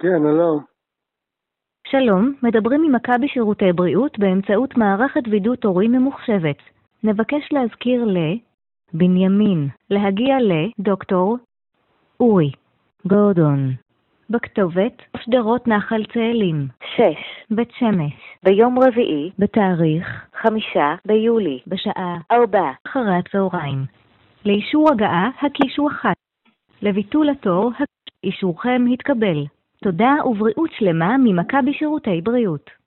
כן, הלו. שלום, מדברים ממכבי שירותי בריאות באמצעות מערכת וידוא תורי ממוחשבת. נבקש להזכיר בנימין להגיע לדוקטור אורי גורדון בכתובת שדרות נחל צאלים 6 בית שמש ביום רביעי בתאריך 5 ביולי בשעה 4 אחרי הצהריים. לאישור הגעה הקישו 1. לביטול התור אישורכם התקבל. תודה ובריאות שלמה ממכבי שירותי בריאות.